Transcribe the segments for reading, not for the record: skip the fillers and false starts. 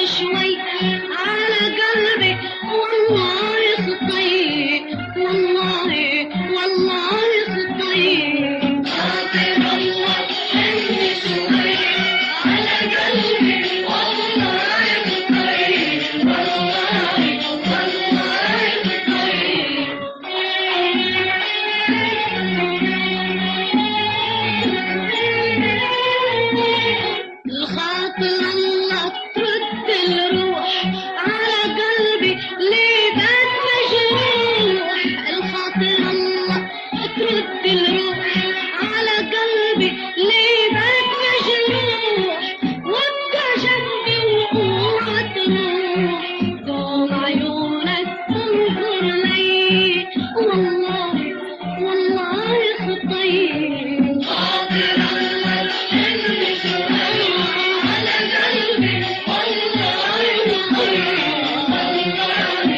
شوي على قلبي والله خطيت والله والله خطيت خاطر الله حني شوي على قلبي والله خطيت والله والله خطيت الخاطر الله ترد الروح على قلبي ليه بات مجروح الخاطر الله ترد الروح على قلبي ليه بات مجروح وابقى جنبي واوعى تروح دوم عيونك تنظر لي والله والله خطيت خاطر الله حني شوي على قلبي والله خطيت والله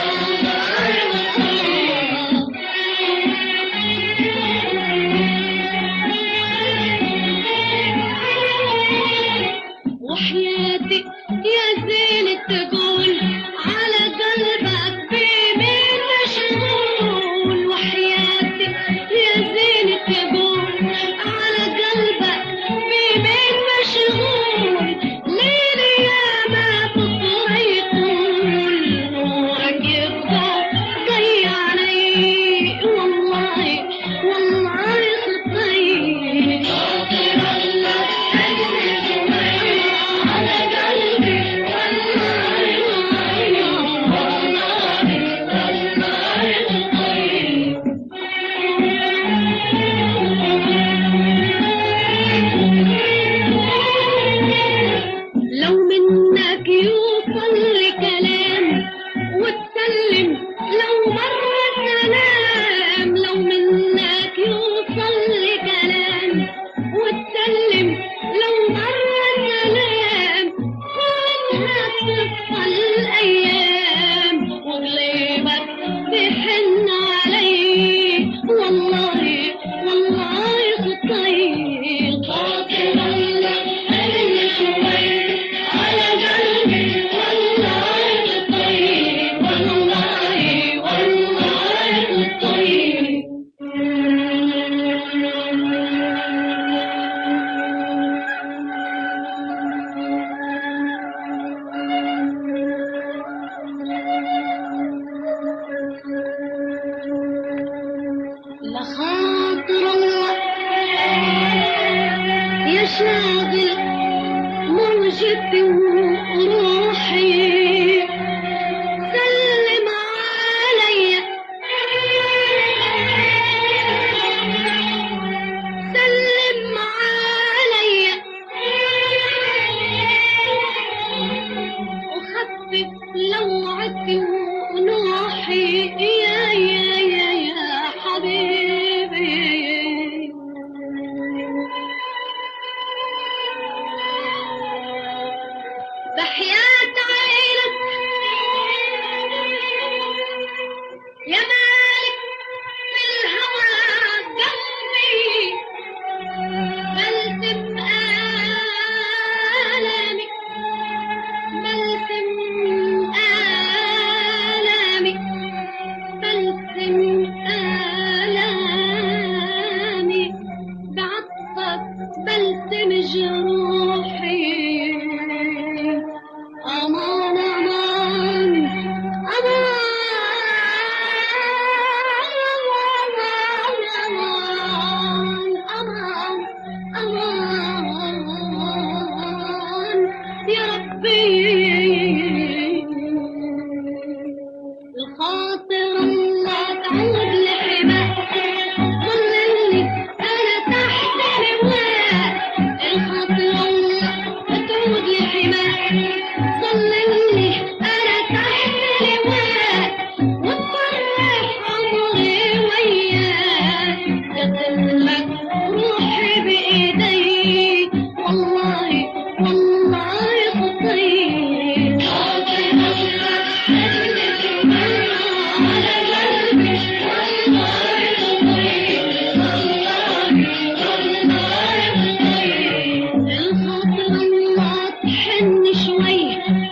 وحياتي يا زين تقول على قلبك بمين مشغول وحياتي يا زين تقول على قلبك بمين مشغول ليلي يا ما بطل يطول نورك يبقى ضيع علي والله والله خطيت خاطر الله حني شوي على قلبي والله والله والله خطيت لو منك يوصل لي كلام وتسلم لو مرة سلام لو منك يوصل لي كلام وتسلم لو مرة سلام كونها تصفى الأيام وقلبك بحن علي والله والله خطيت خاطر الله حني شوي على قلبي والله خطيت والله والله خطيت لخاطر الله يا شاغل موجتي وروحي سلم عليا سلم عليا وخفف لوعتي ونوحي يا حبيبي بحياة عينك يا مالك في الهوى قلبي بلسم آلامي بلسم آلامي بلسم آلامي بعطفك بلسم جروحي أمان أمان أمان أمان أمان يا ربي الخاطر الله تعود لحماك ظللني أنا تحت لواء الخاطر الله تعود لحماك ظللني أنا تحت لواء وتفرح عمري وياك قتلك روحي بإيدي والله والله خطيت خاطر الله حني شوي على قلبي والله خطيت والله والله خطيت الخاطر الله تحن شوي